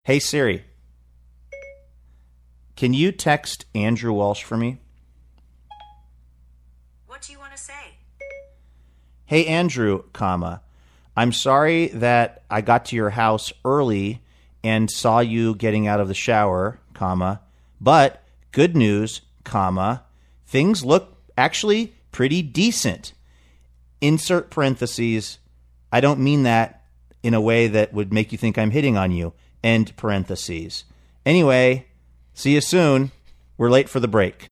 Hey, Siri, can you text Andrew Walsh for me? What do you want to say? Hey, Andrew, comma, I'm sorry that I got to your house early and saw you getting out of the shower, comma, but good news, comma, things look actually pretty decent. Insert parentheses. I don't mean that in a way that would make you think I'm hitting on you. End parentheses. Anyway, see you soon. We're late for the break.